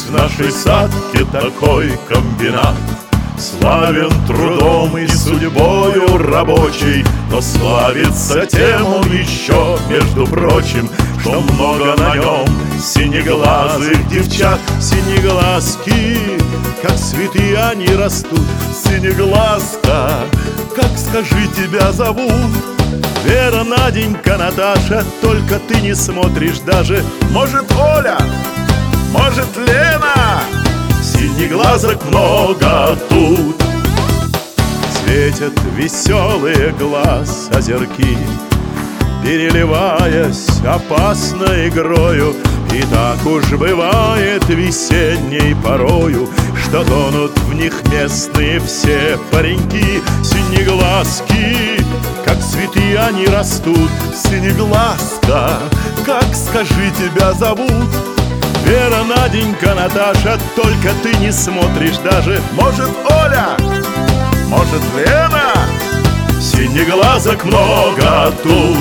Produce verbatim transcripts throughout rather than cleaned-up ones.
в нашей садке такой комбинат, славен трудом и судьбою рабочей, но славится тем он еще, между прочим, что много на нем синеглазых девчат. Синеглазки, как цветы они растут. Синеглазка, как, скажи, тебя зовут? Вера, Наденька, Наташа, только ты не смотришь даже. Может, Оля? Может, Лена? Синеглазок много тут. Светят веселые глаз озерки, переливаясь опасной игрою. И так уж бывает весенней порою, что тонут в них местные все пареньки. Синеглазки, как цветы они растут. Синеглазка, как, скажи, тебя зовут? Вера, Наденька, Наташа, только ты не смотришь даже. Может, Оля? Может, Лена? Синеглазок много тут.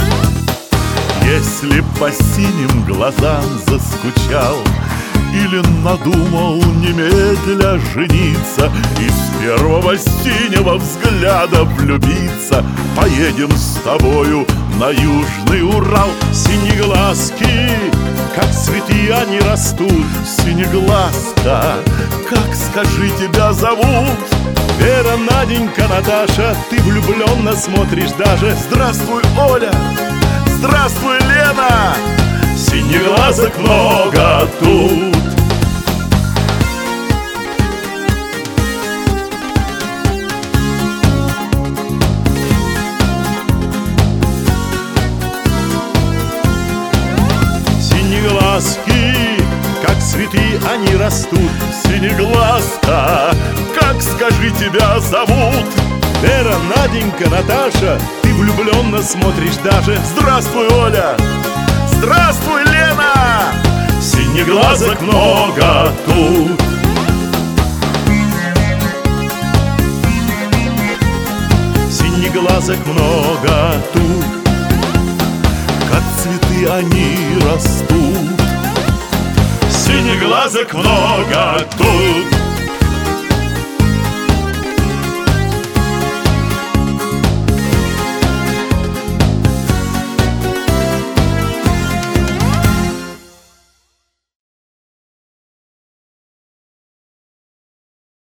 Если по синим глазам заскучал или надумал немедля жениться и с первого синего взгляда влюбиться, поедем с тобою на Южный Урал. Синеглазки, как цветы они растут. Синеглазка, как, скажи, тебя зовут? Вера, Наденька, Наташа, ты влюбленно смотришь даже. Здравствуй, Оля! Здравствуй, Лена! Синеглазок много тут. Синеглазки, как цветы они растут. Синеглазка, как, скажи, тебя зовут? Вера, Наденька, Наташа, ты влюбленно смотришь даже. Здравствуй, Оля! Здравствуй, Лена! Синеглазок много тут. Синеглазок много тут, как цветы они растут. Синеглазок много тут.